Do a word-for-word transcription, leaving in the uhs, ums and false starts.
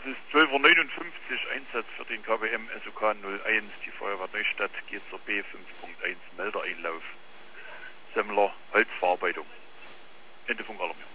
ist zwölf Uhr neunundfünfzig, Einsatz für den K W M S O K null eins, die Feuerwehr Neustadt, geht zur B fünf Punkt eins, Meldereinlauf, Semmler, Holzverarbeitung. Ende Funkalarm.